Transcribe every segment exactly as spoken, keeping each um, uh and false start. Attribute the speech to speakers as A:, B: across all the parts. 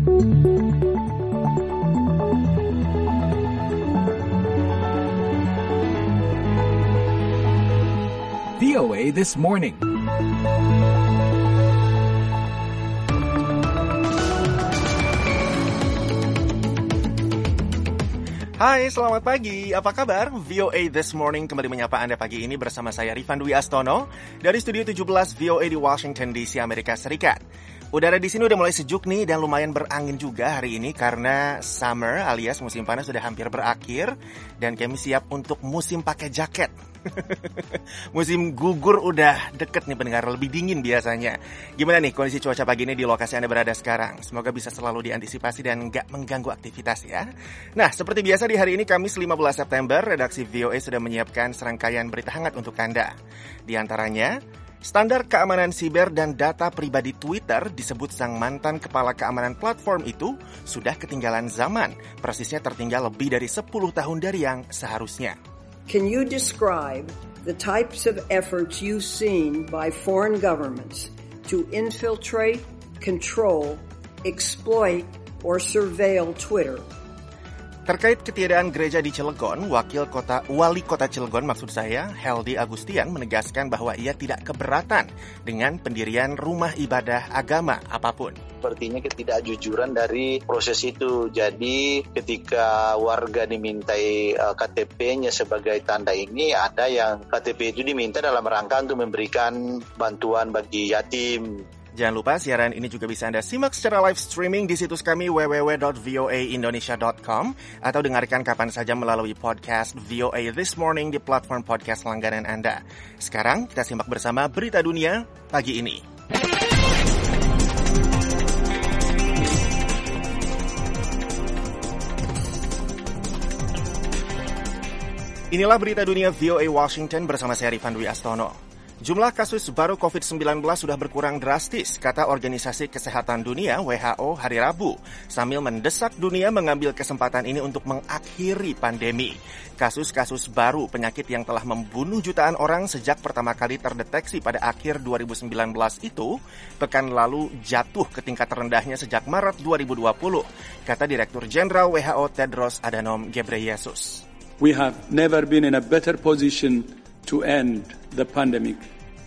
A: V O A This Morning.
B: Hai, selamat pagi. Apa kabar? V O A This Morning kembali menyapa Anda pagi ini bersama saya Rifan Dwi Astono dari Studio tujuh belas V O A di Washington D C, Amerika Serikat. Udara di sini udah mulai sejuk nih dan lumayan berangin juga hari ini karena summer alias musim panas sudah hampir berakhir dan kami siap untuk musim pakai jaket. Musim gugur udah deket nih pendengar, lebih dingin biasanya. Gimana nih kondisi cuaca pagi ini di lokasi Anda berada sekarang? Semoga bisa selalu diantisipasi dan gak mengganggu aktivitas ya. Nah, seperti biasa di hari ini Kamis lima belas September, redaksi V O A sudah menyiapkan serangkaian berita hangat untuk Anda. Di antaranya, standar keamanan siber dan data pribadi Twitter disebut sang mantan kepala keamanan platform itu sudah ketinggalan zaman. Persisnya tertinggal lebih dari sepuluh tahun dari yang seharusnya.
C: Can you describe the types of efforts you've seen by foreign governments to infiltrate, control, exploit, or surveil Twitter?
B: Terkait ketiadaan gereja di Cilegon, wakil kota wali kota Cilegon maksud saya, Heldi Agustian menegaskan bahwa ia tidak keberatan dengan pendirian rumah ibadah agama apapun.
D: Sepertinya ketidakjujuran dari proses itu. Jadi ketika warga dimintai uh, K T P-nya sebagai tanda ini, ada yang K T P itu diminta dalam rangka untuk memberikan bantuan bagi yatim.
B: Jangan lupa siaran ini juga bisa Anda simak secara live streaming di situs kami w w w dot v o a indonesia dot com atau dengarkan kapan saja melalui podcast V O A This Morning di platform podcast langganan Anda. Sekarang kita simak bersama berita dunia pagi ini. Inilah berita dunia V O A Washington bersama saya Rifan Dwi Astono. Jumlah kasus baru covid sembilan belas sudah berkurang drastis, kata Organisasi Kesehatan Dunia W H O hari Rabu, sambil mendesak dunia mengambil kesempatan ini untuk mengakhiri pandemi. Kasus-kasus baru penyakit yang telah membunuh jutaan orang sejak pertama kali terdeteksi pada akhir dua ribu sembilan belas itu, pekan lalu jatuh ke tingkat terendahnya sejak Maret dua ribu dua puluh, kata Direktur Jenderal W H O Tedros Adhanom Ghebreyesus.
E: We have never been in a better position to end the pandemic.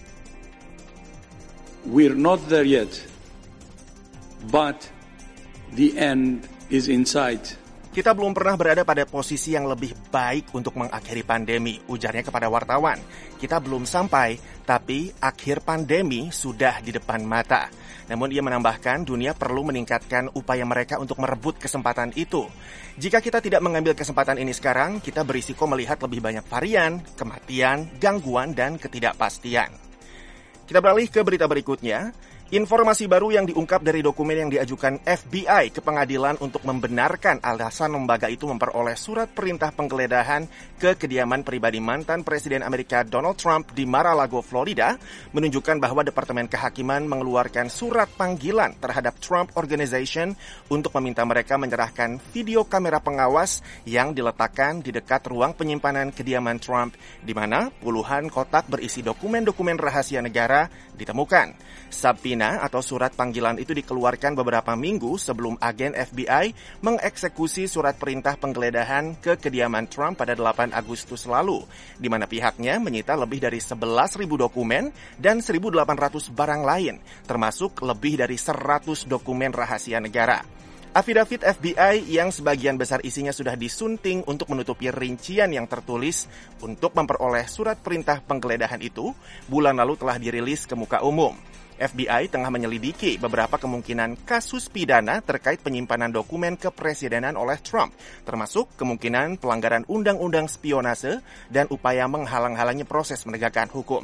E: We're not there yet, but the end is in sight.
B: Kita belum pernah berada pada posisi yang lebih baik untuk mengakhiri pandemi, ujarnya kepada wartawan. Kita belum sampai, tapi akhir pandemi sudah di depan mata. Namun ia menambahkan dunia perlu meningkatkan upaya mereka untuk merebut kesempatan itu. Jika kita tidak mengambil kesempatan ini sekarang, kita berisiko melihat lebih banyak varian, kematian, gangguan, dan ketidakpastian. Kita beralih ke berita berikutnya. Informasi baru yang diungkap dari dokumen yang diajukan F B I ke pengadilan untuk membenarkan alasan lembaga itu memperoleh surat perintah penggeledahan ke kediaman pribadi mantan Presiden Amerika Donald Trump di Mar-a-Lago, Florida, menunjukkan bahwa Departemen Kehakiman mengeluarkan surat panggilan terhadap Trump Organization untuk meminta mereka menyerahkan video kamera pengawas yang diletakkan di dekat ruang penyimpanan kediaman Trump, di mana puluhan kotak berisi dokumen-dokumen rahasia negara ditemukan. Subpoena atau surat panggilan itu dikeluarkan beberapa minggu sebelum agen F B I mengeksekusi surat perintah penggeledahan ke kediaman Trump pada delapan Agustus lalu, di mana pihaknya menyita lebih dari sebelas ribu dokumen dan seribu delapan ratus barang lain, termasuk lebih dari seratus dokumen rahasia negara. Afidavit F B I yang sebagian besar isinya sudah disunting untuk menutupi rincian yang tertulis untuk memperoleh surat perintah penggeledahan itu, bulan lalu telah dirilis ke muka umum. F B I tengah menyelidiki beberapa kemungkinan kasus pidana terkait penyimpanan dokumen kepresidenan oleh Trump, termasuk kemungkinan pelanggaran undang-undang spionase dan upaya menghalang-halangi proses menegakkan hukum.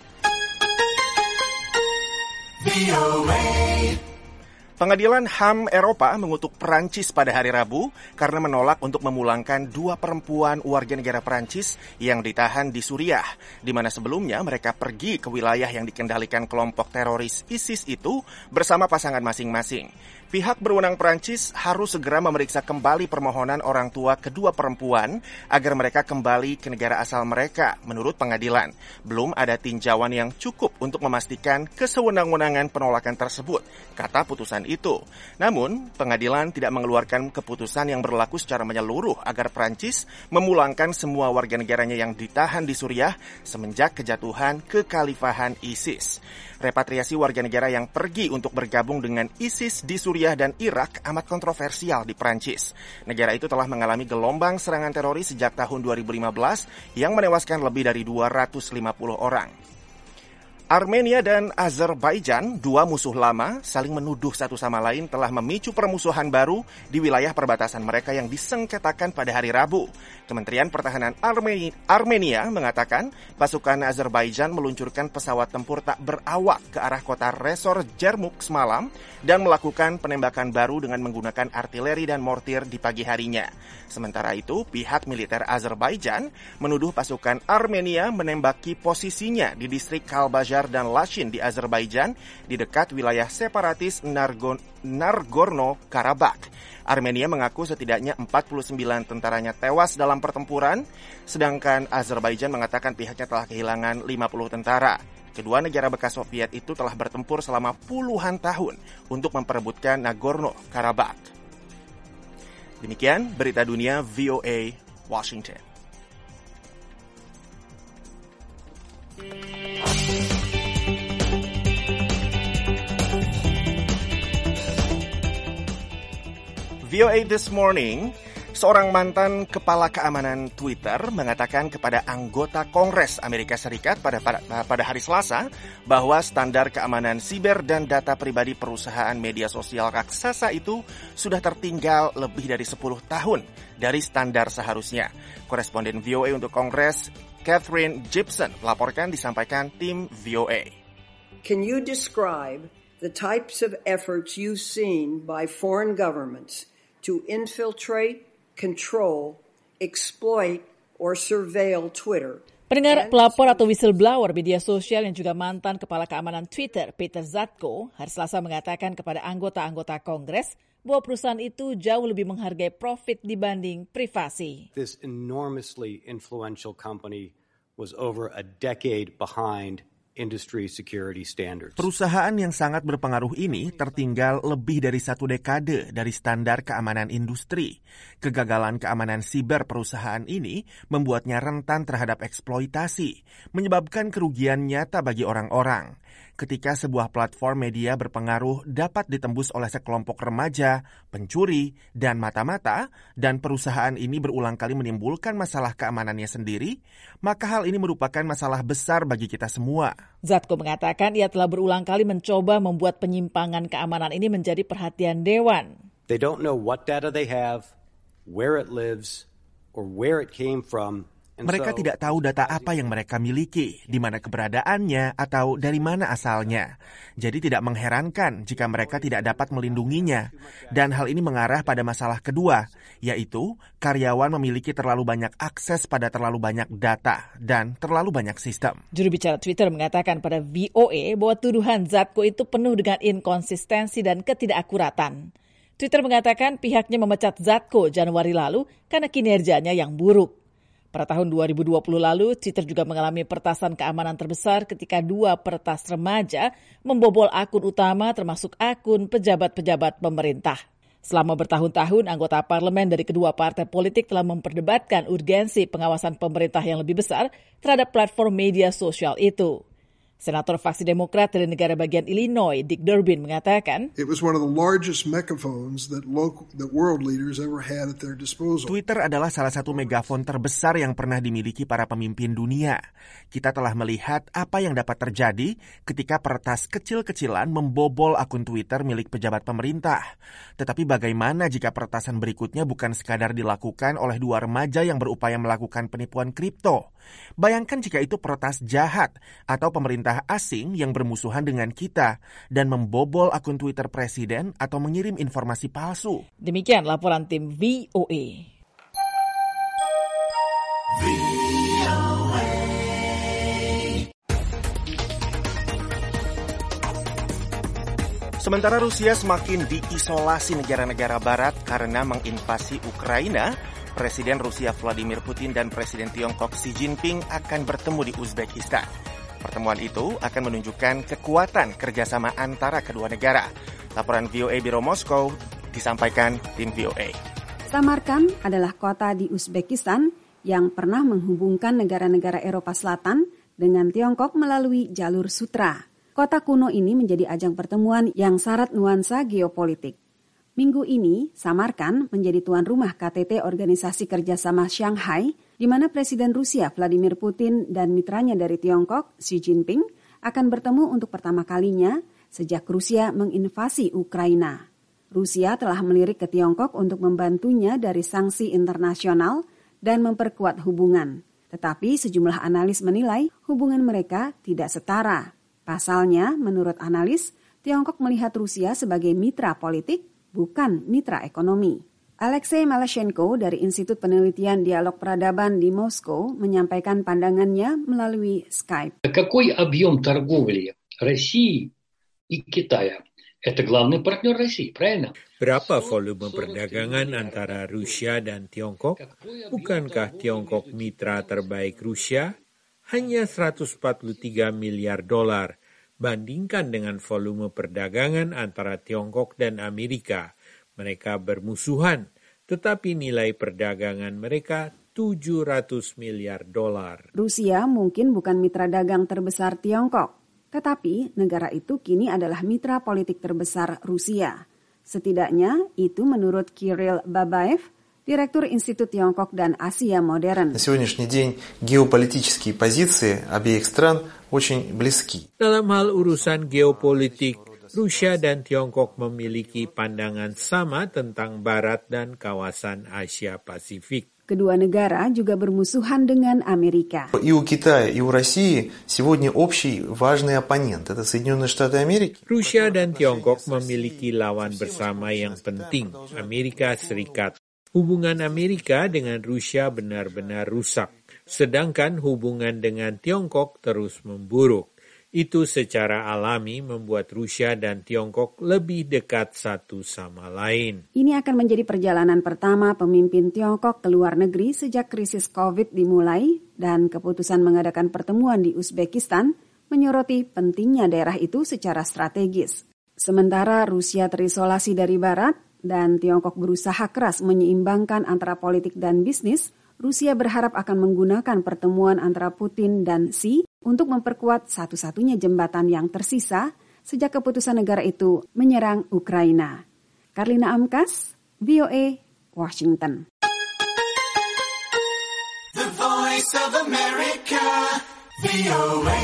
B: Pengadilan H A M Eropa mengutuk Perancis pada hari Rabu karena menolak untuk memulangkan dua perempuan warga negara Perancis yang ditahan di Suriah, di mana sebelumnya mereka pergi ke wilayah yang dikendalikan kelompok teroris ISIS itu bersama pasangan masing-masing. Pihak berwenang Prancis harus segera memeriksa kembali permohonan orang tua kedua perempuan agar mereka kembali ke negara asal mereka, menurut pengadilan. Belum ada tinjauan yang cukup untuk memastikan kesewenang-wenangan penolakan tersebut, kata putusan itu. Namun, pengadilan tidak mengeluarkan keputusan yang berlaku secara menyeluruh agar Prancis memulangkan semua warga negaranya yang ditahan di Suriah semenjak kejatuhan kekhalifahan ISIS. Repatriasi warga negara yang pergi untuk bergabung dengan ISIS di Suriah dan Irak amat kontroversial di Prancis. Negara itu telah mengalami gelombang serangan teroris sejak tahun dua ribu lima belas yang menewaskan lebih dari dua ratus lima puluh orang. Armenia dan Azerbaijan, dua musuh lama, saling menuduh satu sama lain telah memicu permusuhan baru di wilayah perbatasan mereka yang disengketakan pada hari Rabu. Kementerian Pertahanan Armenia, Armenia mengatakan pasukan Azerbaijan meluncurkan pesawat tempur tak berawak ke arah kota Resor Jermuk semalam dan melakukan penembakan baru dengan menggunakan artileri dan mortir di pagi harinya. Sementara itu, pihak militer Azerbaijan menuduh pasukan Armenia menembaki posisinya di distrik Kalbajar dan Lashin di Azerbaijan di dekat wilayah separatis Nagorno-Karabakh. Armenia mengaku setidaknya empat puluh sembilan tentaranya tewas dalam pertempuran, sedangkan Azerbaijan mengatakan pihaknya telah kehilangan lima puluh tentara. Kedua negara bekas Soviet itu telah bertempur selama puluhan tahun untuk memperebutkan Nagorno-Karabakh. Demikian berita dunia V O A Washington. V O A This Morning, seorang mantan kepala keamanan Twitter mengatakan kepada anggota Kongres Amerika Serikat pada, pada, pada hari Selasa bahwa standar keamanan siber dan data pribadi perusahaan media sosial raksasa itu sudah tertinggal lebih dari sepuluh tahun dari standar seharusnya. Koresponden V O A untuk Kongres, Catherine Gibson, melaporkan disampaikan tim V O A.
C: Can you describe the types of efforts you've seen by foreign governments to infiltrate, control, exploit, or surveil Twitter?
F: Pendengar, pelapor atau whistleblower media sosial yang juga mantan kepala keamanan Twitter, Peter Zatko, hari Selasa mengatakan kepada anggota-anggota Kongres bahwa perusahaan itu jauh lebih menghargai profit dibanding privasi.
G: This enormously influential company was over a decade behind industry security standards.
B: Perusahaan yang sangat berpengaruh ini tertinggal lebih dari satu dekade dari standar keamanan industri. Kegagalan keamanan siber perusahaan ini membuatnya rentan terhadap eksploitasi, menyebabkan kerugian nyata bagi orang-orang. Ketika sebuah platform media berpengaruh dapat ditembus oleh sekelompok remaja, pencuri, dan mata-mata, dan perusahaan ini berulang kali menimbulkan masalah keamanannya sendiri, maka hal ini merupakan masalah besar bagi kita semua.
F: Zatko mengatakan ia telah berulang kali mencoba membuat penyimpangan keamanan ini menjadi perhatian dewan.
G: They don't know what data they have, where it lives, or where it came from.
B: Mereka tidak tahu data apa yang mereka miliki, di mana keberadaannya, atau dari mana asalnya. Jadi tidak mengherankan jika mereka tidak dapat melindunginya. Dan hal ini mengarah pada masalah kedua, yaitu karyawan memiliki terlalu banyak akses pada terlalu banyak data dan terlalu banyak sistem.
F: Juru bicara Twitter mengatakan pada V O A bahwa tuduhan Zatko itu penuh dengan inkonsistensi dan ketidakakuratan. Twitter mengatakan pihaknya memecat Zatko Januari lalu karena kinerjanya yang buruk. Pada tahun dua ribu dua puluh lalu, Twitter juga mengalami peretasan keamanan terbesar ketika dua peretas remaja membobol akun utama termasuk akun pejabat-pejabat pemerintah. Selama bertahun-tahun, anggota parlemen dari kedua partai politik telah memperdebatkan urgensi pengawasan pemerintah yang lebih besar terhadap platform media sosial itu. Senator fraksi Demokrat dari negara bagian Illinois, Dick Durbin, mengatakan,
H: It was one of the largest megaphones that local, that world leaders ever had at their disposal.
B: Twitter adalah salah satu megafon terbesar yang pernah dimiliki para pemimpin dunia. Kita telah melihat apa yang dapat terjadi ketika peretas kecil-kecilan membobol akun Twitter milik pejabat pemerintah. Tetapi bagaimana jika peretasan berikutnya bukan sekadar dilakukan oleh dua remaja yang berupaya melakukan penipuan kripto? Bayangkan jika itu peretas jahat atau pemerintah asing yang bermusuhan dengan kita dan membobol akun Twitter presiden atau mengirim informasi palsu.
F: Demikian laporan tim V O A.
B: Sementara Rusia semakin diisolasi negara-negara barat karena menginvasi Ukraina, Presiden Rusia Vladimir Putin dan Presiden Tiongkok Xi Jinping akan bertemu di Uzbekistan. Pertemuan itu akan menunjukkan kekuatan kerjasama antara kedua negara. Laporan V O A Biro Moskow disampaikan tim V O A.
I: Samarkand adalah kota di Uzbekistan yang pernah menghubungkan negara-negara Eropa Selatan dengan Tiongkok melalui jalur sutra. Kota kuno ini menjadi ajang pertemuan yang syarat nuansa geopolitik. Minggu ini, Samarkand menjadi tuan rumah K T T Organisasi Kerjasama Shanghai, di mana Presiden Rusia Vladimir Putin dan mitranya dari Tiongkok, Xi Jinping, akan bertemu untuk pertama kalinya sejak Rusia menginvasi Ukraina. Rusia telah melirik ke Tiongkok untuk membantunya dari sanksi internasional dan memperkuat hubungan. Tetapi sejumlah analis menilai hubungan mereka tidak setara. Pasalnya, menurut analis, Tiongkok melihat Rusia sebagai mitra politik, bukan mitra ekonomi. Alexei Malashenko dari Institut Penelitian Dialog Peradaban di Moskow menyampaikan pandangannya melalui Skype.
J: Какой объем торговли России и Китая? Это главный партнер России, правильно?
K: Berapa volume perdagangan antara Rusia dan Tiongkok? Bukankah Tiongkok mitra terbaik Rusia? Hanya seratus empat puluh tiga miliar dolar. Bandingkan dengan volume perdagangan antara Tiongkok dan Amerika. Mereka bermusuhan, tetapi nilai perdagangan mereka tujuh ratus miliar dolar.
I: Rusia mungkin bukan mitra dagang terbesar Tiongkok, tetapi negara itu kini adalah mitra politik terbesar Rusia. Setidaknya itu menurut Kirill Babaev, Direktur Institut Tiongkok dan Asia Modern.
L: На сегодняшний день геополитические позиции обеих стран очень близки.
K: Dalam hal urusan geopolitik, Rusia dan Tiongkok memiliki pandangan sama tentang Barat dan kawasan Asia Pasifik.
I: Kedua negara juga bermusuhan dengan Amerika.
L: И у Китая, и у России сегодня общий важный оппонент. Это Соединенные Штаты Америки.
K: Rusia dan Tiongkok memiliki lawan bersama yang penting, Amerika Serikat. Hubungan Amerika dengan Rusia benar-benar rusak, sedangkan hubungan dengan Tiongkok terus memburuk. Itu secara alami membuat Rusia dan Tiongkok lebih dekat satu sama lain.
I: Ini akan menjadi perjalanan pertama pemimpin Tiongkok ke luar negeri sejak krisis COVID dimulai dan keputusan mengadakan pertemuan di Uzbekistan menyoroti pentingnya daerah itu secara strategis. Sementara Rusia terisolasi dari Barat dan Tiongkok berusaha keras menyeimbangkan antara politik dan bisnis, Rusia berharap akan menggunakan pertemuan antara Putin dan Xi untuk memperkuat satu-satunya jembatan yang tersisa sejak keputusan negara itu menyerang Ukraina. Karlina Amkas, V O A, Washington.
A: The Voice of America, V O A.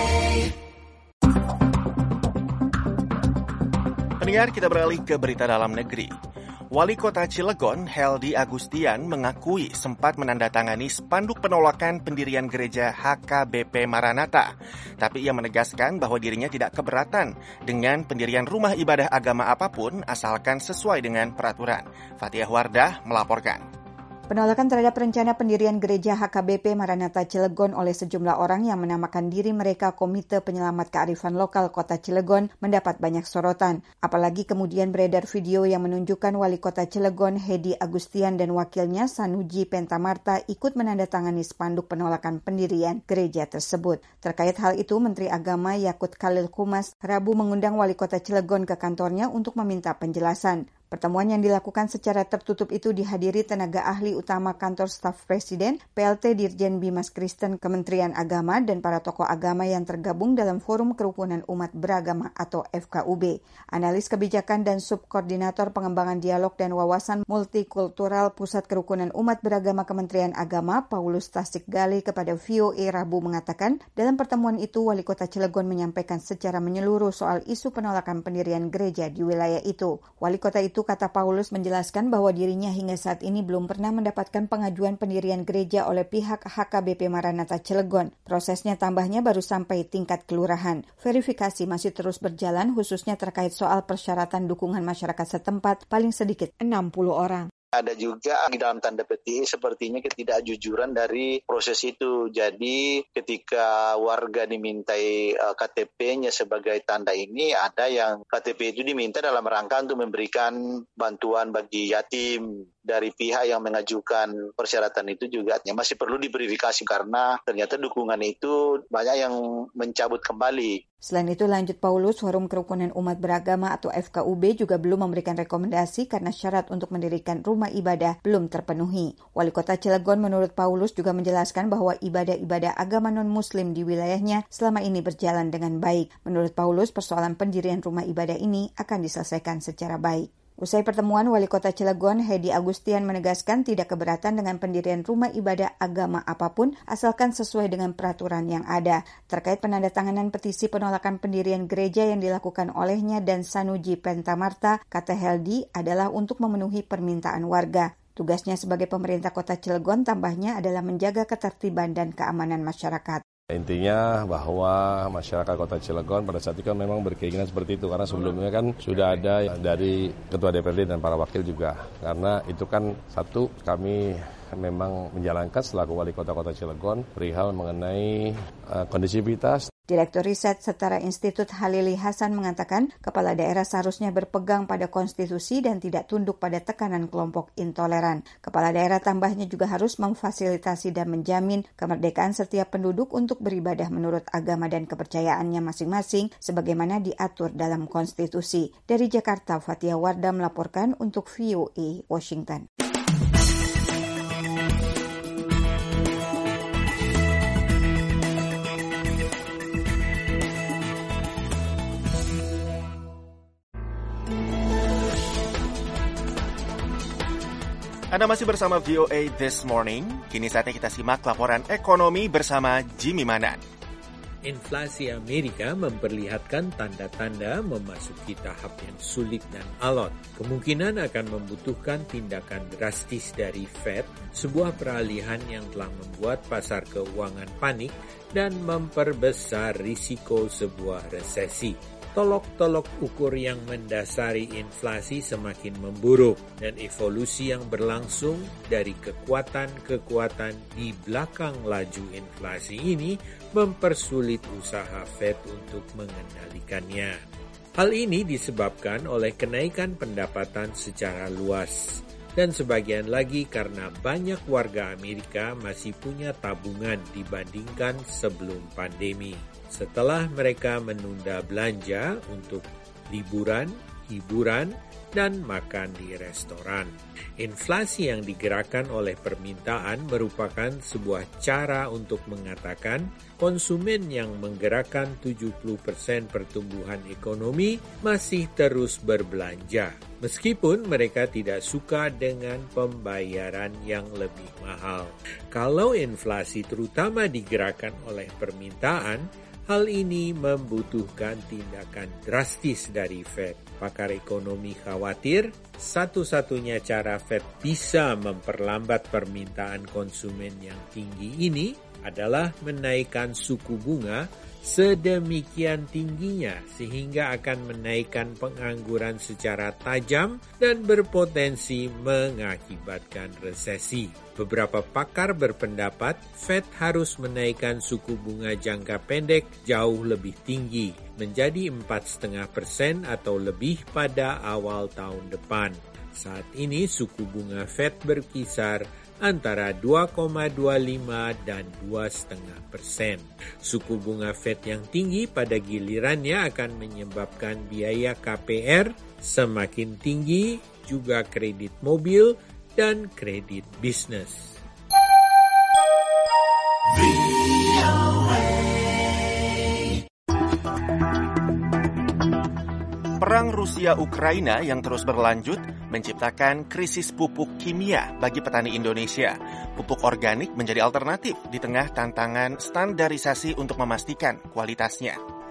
B: Pendengar, kita beralih ke berita dalam negeri. Wali Kota Cilegon, Heldi Agustian, mengakui sempat menandatangani spanduk penolakan pendirian gereja H K B P Maranatha. Tapi ia menegaskan bahwa dirinya tidak keberatan dengan pendirian rumah ibadah agama apapun asalkan sesuai dengan peraturan. Fatihah Wardah melaporkan.
M: Penolakan terhadap rencana pendirian gereja H K B P Maranatha Cilegon oleh sejumlah orang yang menamakan diri mereka Komite Penyelamat Kearifan Lokal Kota Cilegon mendapat banyak sorotan. Apalagi kemudian beredar video yang menunjukkan Wali Kota Cilegon Heldi Agustian dan wakilnya Sanuji Pentamarta ikut menandatangani spanduk penolakan pendirian gereja tersebut. Terkait hal itu, Menteri Agama Yakut Khalil Qumas Rabu mengundang Wali Kota Cilegon ke kantornya untuk meminta penjelasan. Pertemuan yang dilakukan secara tertutup itu dihadiri tenaga ahli utama kantor staf presiden, P L T Dirjen Bimas Kristen Kementerian Agama, dan para tokoh agama yang tergabung dalam Forum Kerukunan Umat Beragama atau F K U B. Analis kebijakan dan subkoordinator pengembangan dialog dan wawasan multikultural Pusat Kerukunan Umat Beragama Kementerian Agama, Paulus Tasikgali kepada V O A Rabu mengatakan, dalam pertemuan itu Wali Kota Cilegon menyampaikan secara menyeluruh soal isu penolakan pendirian gereja di wilayah itu. Wali Kota itu, kata Paulus, menjelaskan bahwa dirinya hingga saat ini belum pernah mendapatkan pengajuan pendirian gereja oleh pihak H K B P Maranatha Cilegon. Prosesnya tambahnya baru sampai tingkat kelurahan. Verifikasi masih terus berjalan, khususnya terkait soal persyaratan dukungan masyarakat setempat paling sedikit enam puluh orang.
D: Ada juga di dalam tanda petik sepertinya ketidakjujuran dari proses itu. Jadi ketika warga dimintai uh, K T P-nya sebagai tanda ini, ada yang K T P itu diminta dalam rangka untuk memberikan bantuan bagi yatim. Dari pihak yang mengajukan persyaratan itu juga masih perlu diverifikasi karena ternyata dukungan itu banyak yang mencabut kembali.
M: Selain itu, lanjut Paulus, Forum Kerukunan Umat Beragama atau F K U B juga belum memberikan rekomendasi karena syarat untuk mendirikan rumah ibadah belum terpenuhi. Wali Kota Cilegon menurut Paulus juga menjelaskan bahwa ibadah-ibadah agama non-muslim di wilayahnya selama ini berjalan dengan baik. Menurut Paulus, persoalan pendirian rumah ibadah ini akan diselesaikan secara baik. Usai pertemuan, Wali Kota Cilegon, Hedi Agustian menegaskan tidak keberatan dengan pendirian rumah ibadah agama apapun asalkan sesuai dengan peraturan yang ada. Terkait penandatanganan petisi penolakan pendirian gereja yang dilakukan olehnya dan Sanuji Pentamarta, kata Hedi adalah untuk memenuhi permintaan warga. Tugasnya sebagai pemerintah Kota Cilegon tambahnya adalah menjaga ketertiban dan keamanan masyarakat.
N: Intinya bahwa masyarakat Kota Cilegon pada saat itu kan memang berkeinginan seperti itu karena sebelumnya kan sudah ada dari Ketua D P R D dan para wakil juga. Karena itu kan satu kami memang menjalankan selaku Wali Kota Kota Cilegon perihal mengenai uh, kondisivitas.
M: Direktur Riset Setara Institut Halili Hasan mengatakan kepala daerah seharusnya berpegang pada konstitusi dan tidak tunduk pada tekanan kelompok intoleran. Kepala daerah tambahnya juga harus memfasilitasi dan menjamin kemerdekaan setiap penduduk untuk beribadah menurut agama dan kepercayaannya masing-masing sebagaimana diatur dalam konstitusi. Dari Jakarta, Fatia Wardah melaporkan untuk V O A Washington.
B: Anda masih bersama V O A This Morning. Kini saatnya kita simak laporan ekonomi bersama Jimmy Manan.
K: Inflasi Amerika memperlihatkan tanda-tanda memasuki tahap yang sulit dan alot. Kemungkinan akan membutuhkan tindakan drastis dari Fed, sebuah peralihan yang telah membuat pasar keuangan panik dan memperbesar risiko sebuah resesi. Tolok-tolok ukur yang mendasari inflasi semakin memburuk dan evolusi yang berlangsung dari kekuatan-kekuatan di belakang laju inflasi ini mempersulit usaha Fed untuk mengendalikannya. Hal ini disebabkan oleh kenaikan pendapatan secara luas dan sebagian lagi karena banyak warga Amerika masih punya tabungan dibandingkan sebelum pandemi. Setelah mereka menunda belanja untuk liburan, hiburan, dan makan di restoran. Inflasi yang digerakkan oleh permintaan merupakan sebuah cara untuk mengatakan konsumen yang menggerakkan tujuh puluh persen pertumbuhan ekonomi masih terus berbelanja, meskipun mereka tidak suka dengan pembayaran yang lebih mahal. Kalau inflasi terutama digerakkan oleh permintaan, hal ini membutuhkan tindakan drastis dari Fed. Pakar ekonomi khawatir satu-satunya cara Fed bisa memperlambat permintaan konsumen yang tinggi ini adalah menaikkan suku bunga sedemikian tingginya sehingga akan menaikkan pengangguran secara tajam dan berpotensi mengakibatkan resesi. Beberapa pakar berpendapat Fed harus menaikkan suku bunga jangka pendek jauh lebih tinggi, menjadi empat koma lima persen atau lebih pada awal tahun depan. Saat ini suku bunga Fed berkisar antara dua koma dua lima dan dua koma lima persen. Suku bunga Fed yang tinggi pada gilirannya akan menyebabkan biaya K P R semakin tinggi, juga kredit mobil dan kredit bisnis.
B: Perang Rusia-Ukraina yang terus berlanjut menciptakan krisis pupuk kimia bagi petani Indonesia. Pupuk organik menjadi alternatif di tengah tantangan standarisasi untuk memastikan kualitasnya.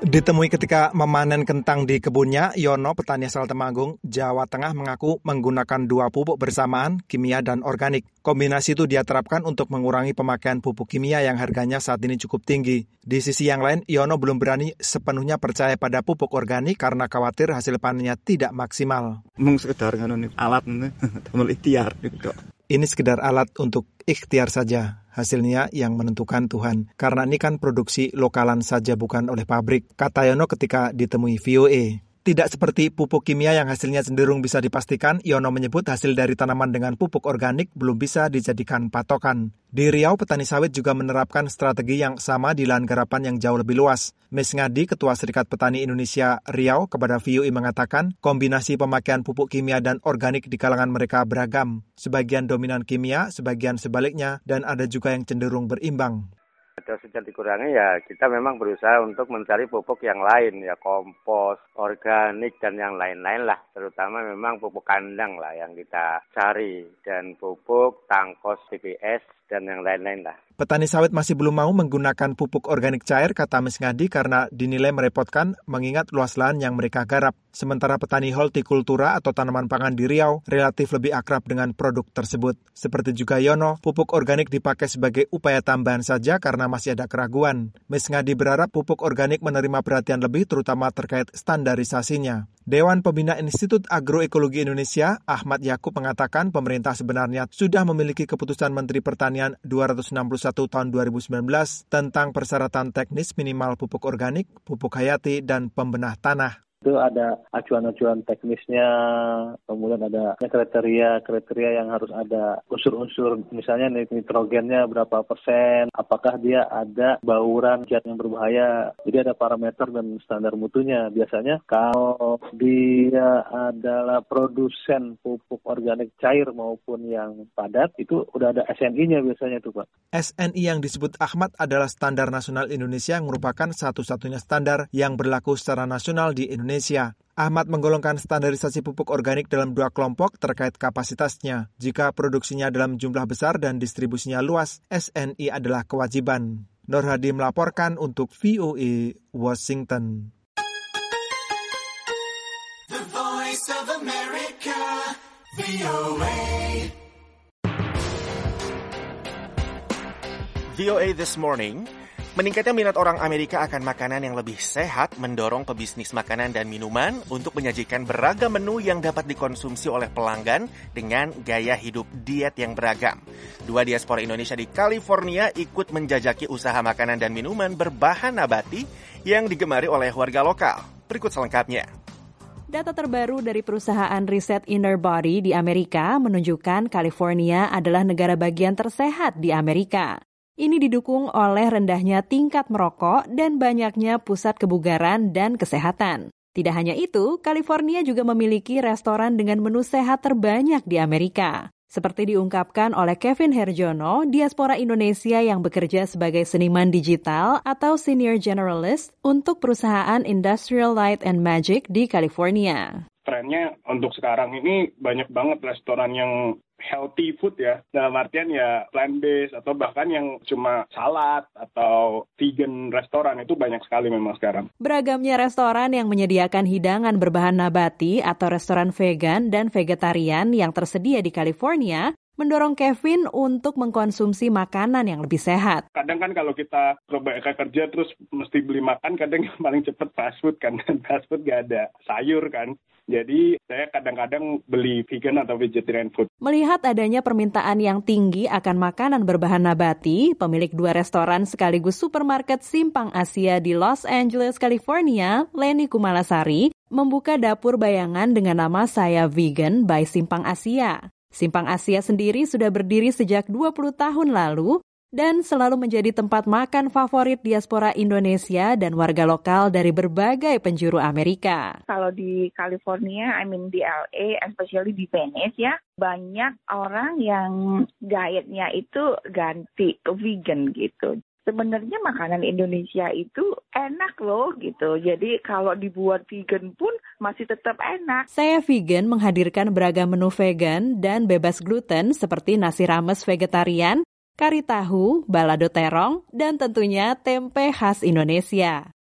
O: Ditemui ketika memanen kentang di kebunnya, Yono, petani asal Temanggung, Jawa Tengah, mengaku menggunakan dua pupuk bersamaan, kimia dan organik. Kombinasi itu dia terapkan untuk mengurangi pemakaian pupuk kimia yang harganya saat ini cukup tinggi. Di sisi yang lain, Yono belum berani sepenuhnya percaya pada pupuk organik karena khawatir hasil panennya tidak maksimal.
P: Mung sekedar alat ikhtiar gitu.
O: Ini sekedar alat untuk ikhtiar saja. Hasilnya yang menentukan Tuhan. Karena ini kan produksi lokalan saja, bukan oleh pabrik, kata Yono ketika ditemui V O A. Tidak seperti pupuk kimia yang hasilnya cenderung bisa dipastikan, Yono menyebut hasil dari tanaman dengan pupuk organik belum bisa dijadikan patokan. Di Riau, petani sawit juga menerapkan strategi yang sama di lahan garapan yang jauh lebih luas. Mes Ngadi, Ketua Serikat Petani Indonesia Riau, kepada V O A mengatakan kombinasi pemakaian pupuk kimia dan organik di kalangan mereka beragam. Sebagian dominan kimia, sebagian sebaliknya, dan ada juga yang cenderung berimbang.
Q: Dosis yang dikurangi ya kita memang berusaha untuk mencari pupuk yang lain ya, kompos, organik dan yang lain-lain lah, terutama memang pupuk kandang lah yang kita cari dan pupuk tangkos T P S dan yang lain-lain lah.
O: Petani sawit masih belum mau menggunakan pupuk organik cair, kata Mes Ngadi, karena dinilai merepotkan mengingat luas lahan yang mereka garap. Sementara petani hortikultura atau tanaman pangan di Riau relatif lebih akrab dengan produk tersebut. Seperti juga Yono, pupuk organik dipakai sebagai upaya tambahan saja karena masih ada keraguan. Mes Ngadi berharap pupuk organik menerima perhatian lebih terutama terkait standarisasinya. Dewan Pembina Institut Agroekologi Indonesia, Ahmad Yakub, mengatakan pemerintah sebenarnya sudah memiliki keputusan Menteri Pertanian dua ratus enam puluh satu tahun dua ribu sembilan belas tentang persyaratan teknis minimal pupuk organik, pupuk hayati, dan pembenah tanah.
R: Itu ada acuan-acuan teknisnya, kemudian ada kriteria-kriteria yang harus ada unsur-unsur, misalnya nitrogennya berapa persen, apakah dia ada bauran zat yang berbahaya. Jadi ada parameter dan standar mutunya. Biasanya kalau dia adalah produsen pupuk organik cair maupun yang padat, itu udah ada S N I-nya biasanya tuh Pak.
O: S N I yang disebut Ahmad adalah Standar Nasional Indonesia yang merupakan satu-satunya standar yang berlaku secara nasional di Indonesia. Indonesia. Ahmad menggolongkan standarisasi pupuk organik dalam dua kelompok terkait kapasitasnya. Jika produksinya dalam jumlah besar dan distribusinya luas, S N I adalah kewajiban. Nur Hadi melaporkan untuk V O A Washington.
A: The Voice of America, V O A.
B: V O A This Morning. Meningkatnya minat orang Amerika akan makanan yang lebih sehat mendorong pebisnis makanan dan minuman untuk menyajikan beragam menu yang dapat dikonsumsi oleh pelanggan dengan gaya hidup diet yang beragam. Dua diaspora Indonesia di California ikut menjajaki usaha makanan dan minuman berbahan nabati yang digemari oleh warga lokal. Berikut selengkapnya.
S: Data terbaru dari perusahaan riset Inner Body di Amerika menunjukkan California adalah negara bagian tersehat di Amerika. Ini didukung oleh rendahnya tingkat merokok dan banyaknya pusat kebugaran dan kesehatan. Tidak hanya itu, California juga memiliki restoran dengan menu sehat terbanyak di Amerika. Seperti diungkapkan oleh Kevin Herjono, diaspora Indonesia yang bekerja sebagai seniman digital atau senior generalist untuk perusahaan Industrial Light and Magic di California.
T: Trennya untuk sekarang ini banyak banget restoran yang healthy food ya, dalam artian ya plant-based atau bahkan yang cuma salad atau vegan restoran itu banyak sekali memang sekarang.
S: Beragamnya restoran yang menyediakan hidangan berbahan nabati atau restoran vegan dan vegetarian yang tersedia di California mendorong Kevin untuk mengkonsumsi makanan yang lebih sehat.
T: Kadang kan kalau kita kebanyakan kerja terus mesti beli makan, kadang yang paling cepat fast food kan, dan fast food gak ada sayur kan. Jadi saya kadang-kadang beli vegan atau vegetarian food.
S: Melihat adanya permintaan yang tinggi akan makanan berbahan nabati, pemilik dua restoran sekaligus supermarket Simpang Asia di Los Angeles, California, Leni Kumalasari, membuka dapur bayangan dengan nama Saya Vegan by Simpang Asia. Simpang Asia sendiri sudah berdiri sejak dua puluh tahun lalu dan selalu menjadi tempat makan favorit diaspora Indonesia dan warga lokal dari berbagai penjuru Amerika.
U: Kalau di California, I mean di L A, especially di Venice ya, banyak orang yang dietnya itu ganti ke vegan gitu. Sebenarnya makanan Indonesia itu enak loh gitu. Jadi kalau dibuat vegan pun masih tetap enak.
S: Saya Vegan menghadirkan beragam menu vegan dan bebas gluten seperti nasi rames vegetarian, kari tahu, balado terong, dan tentunya tempe khas Indonesia.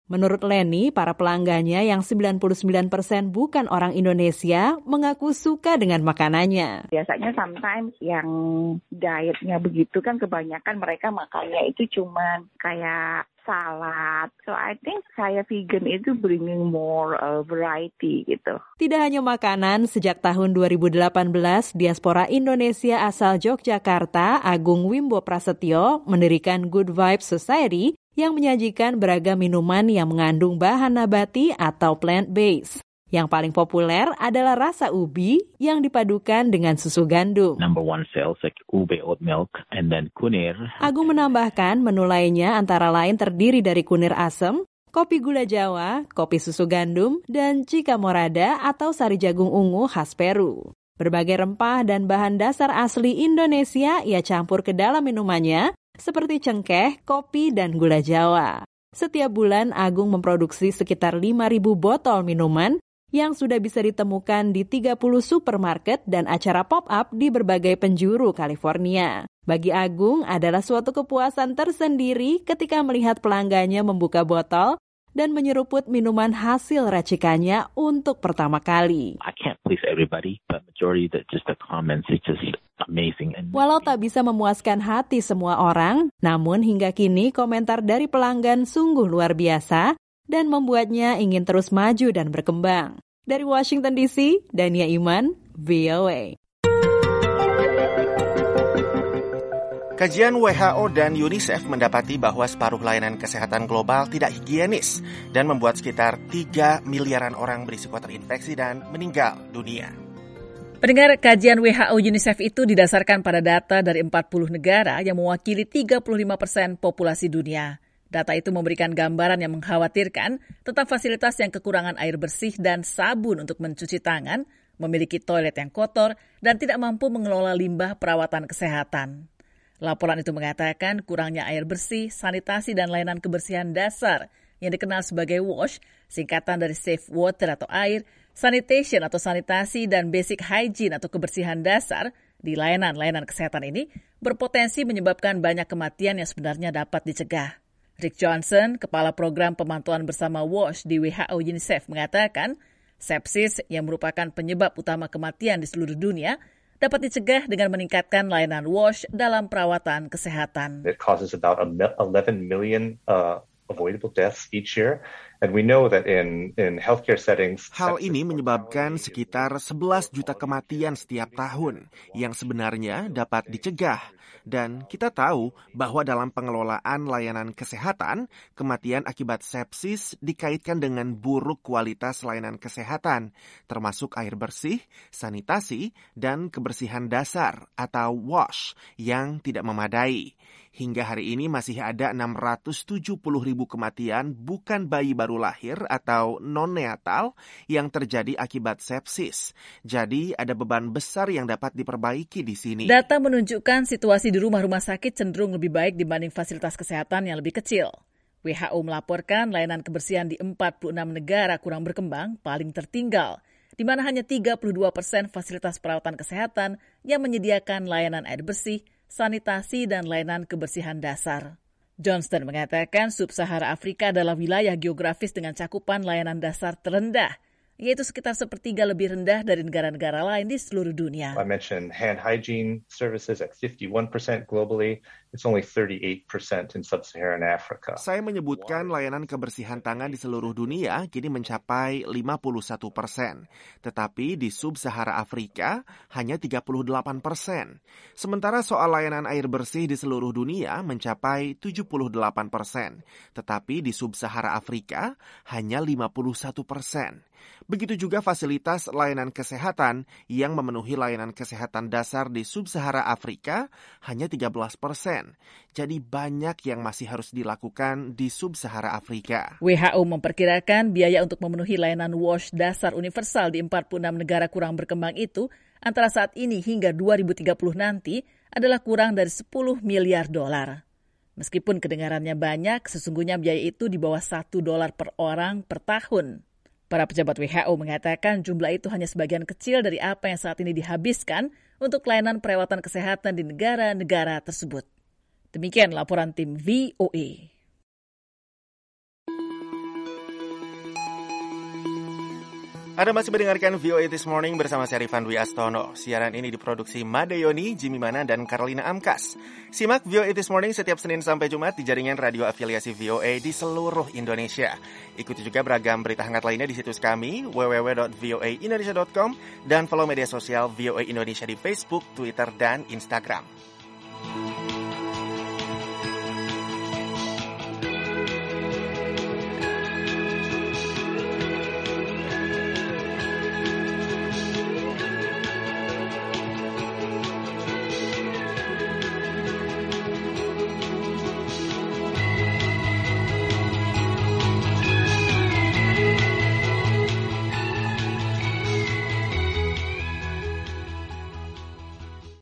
S: Menurut Leni, para pelanggannya yang sembilan puluh sembilan persen bukan orang Indonesia mengaku suka dengan makanannya.
U: Biasanya sometimes yang dietnya begitu kan kebanyakan mereka makannya itu cuma kayak salad. So I think saya vegan itu bringing more uh, variety gitu.
S: Tidak hanya makanan, sejak tahun dua ribu delapan belas, diaspora Indonesia asal Yogyakarta, Agung Wimbo Prasetyo, mendirikan Good Vibes Society yang menyajikan beragam minuman yang mengandung bahan nabati atau plant-based. Yang paling populer adalah rasa ubi yang dipadukan dengan susu gandum.
E: Number one sales like ube oat milk and then kunir.
S: Agung menambahkan menu lainnya antara lain terdiri dari kunir asem, kopi gula Jawa, kopi susu gandum, dan cika morada atau sari jagung ungu khas Peru. Berbagai rempah dan bahan dasar asli Indonesia ia campur ke dalam minumannya, seperti cengkeh, kopi, dan gula Jawa. Setiap bulan Agung memproduksi sekitar lima ribu botol minuman yang sudah bisa ditemukan di tiga puluh supermarket dan acara pop-up di berbagai penjuru California. Bagi Agung adalah suatu kepuasan tersendiri ketika melihat pelanggannya membuka botol dan menyeruput minuman hasil racikannya untuk pertama kali.
E: I can't please everybody, but majority that just the comments it's just amazing. And
S: walau tak bisa memuaskan hati semua orang, namun hingga kini komentar dari pelanggan sungguh luar biasa dan membuatnya ingin terus maju dan berkembang. Dari Washington D C, Dania Iman, V O A.
B: Kajian W H O dan UNICEF mendapati bahwa separuh layanan kesehatan global tidak higienis dan membuat sekitar tiga miliaran orang berisiko terinfeksi dan meninggal dunia.
F: Pendengar, kajian W H O UNICEF itu didasarkan pada data dari empat puluh negara yang mewakili tiga puluh lima persen populasi dunia. Data itu memberikan gambaran yang mengkhawatirkan tentang fasilitas yang kekurangan air bersih dan sabun untuk mencuci tangan, memiliki toilet yang kotor, dan tidak mampu mengelola limbah perawatan kesehatan. Laporan itu mengatakan kurangnya air bersih, sanitasi, dan layanan kebersihan dasar yang dikenal sebagai WASH, singkatan dari Safe Water atau air, Sanitation atau sanitasi, dan Basic Hygiene atau kebersihan dasar di layanan-layanan kesehatan ini berpotensi menyebabkan banyak kematian yang sebenarnya dapat dicegah. Rick Johnson, Kepala Program Pemantauan Bersama WASH di W H O UNICEF, mengatakan sepsis yang merupakan penyebab utama kematian di seluruh dunia dapat dicegah dengan meningkatkan layanan WASH dalam perawatan kesehatan.
V: It causes about eleven million uh, avoidable deaths each year. And we know that in in healthcare settings,
B: hal ini menyebabkan sekitar sebelas juta kematian setiap tahun yang sebenarnya dapat dicegah. Dan kita tahu bahwa dalam pengelolaan layanan kesehatan, kematian akibat sepsis dikaitkan dengan buruk kualitas layanan kesehatan, termasuk air bersih, sanitasi, dan kebersihan dasar atau WASH yang tidak memadai. Hingga hari ini masih ada enam ratus tujuh puluh ribu kematian bukan bayi baru lahir atau non-neonatal yang terjadi akibat sepsis. Jadi ada beban besar yang dapat diperbaiki di sini.
F: Data menunjukkan situasi di rumah-rumah sakit cenderung lebih baik dibanding fasilitas kesehatan yang lebih kecil. W H O melaporkan layanan kebersihan di empat puluh enam negara kurang berkembang paling tertinggal, di mana hanya tiga puluh dua persen fasilitas perawatan kesehatan yang menyediakan layanan air bersih, sanitasi, dan layanan kebersihan dasar. Johnston mengatakan Sub-Sahara Afrika adalah wilayah geografis dengan cakupan layanan dasar terendah, yaitu sekitar sepertiga lebih rendah dari negara-negara lain di seluruh dunia.
V: I mentioned hand hygiene services at fifty-one percent globally. It's only thirty-eight percent in Sub-Saharan Africa.
B: Saya menyebutkan layanan kebersihan tangan di seluruh dunia kini mencapai lima puluh satu persen. Tetapi di Sub-Sahara Afrika hanya tiga puluh delapan persen. Sementara soal layanan air bersih di seluruh dunia mencapai tujuh puluh delapan persen. Tetapi di Sub-Sahara Afrika hanya lima puluh satu persen. Begitu juga fasilitas layanan kesehatan yang memenuhi layanan kesehatan dasar di Sub-Sahara Afrika hanya tiga belas persen. Jadi banyak yang masih harus dilakukan di Sub-Sahara Afrika.
F: W H O memperkirakan biaya untuk memenuhi layanan WASH dasar universal di empat puluh enam negara kurang berkembang itu antara saat ini hingga dua ribu tiga puluh nanti adalah kurang dari sepuluh miliar dolar. Meskipun kedengarannya banyak, sesungguhnya biaya itu di bawah satu dolar per orang per tahun. Para pejabat W H O mengatakan jumlah itu hanya sebagian kecil dari apa yang saat ini dihabiskan untuk layanan perawatan kesehatan di negara-negara tersebut. Demikian laporan tim V O A.
B: Anda masih mendengarkan V O A This Morning bersama saya Rifan Dwi Astono. Siaran ini diproduksi Made Yoni, Jimmy Mana, dan Carolina Amkas. Simak V O A This Morning setiap Senin sampai Jumat di jaringan radio afiliasi V O A di seluruh Indonesia. Ikuti juga beragam berita hangat lainnya di situs kami w w w dot v o a indonesia dot com dan follow media sosial V O A Indonesia di Facebook, Twitter, dan Instagram.